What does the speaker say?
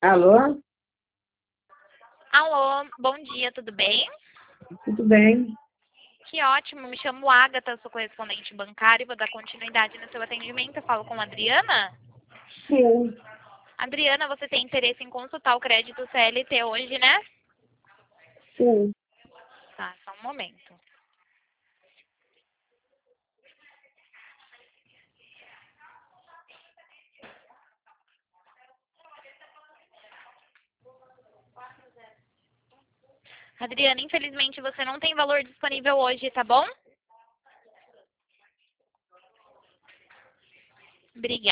Alô? Alô, bom dia, tudo bem? Tudo bem? Que ótimo, me chamo Agatha, sou correspondente bancária e vou dar continuidade no seu atendimento. Eu falo com a Adriana. Sim, Adriana, você tem interesse em consultar o crédito CLT hoje, né? sim. Tá, só um momento. Adriana, infelizmente você não tem valor disponível hoje, tá bom? Obrigada.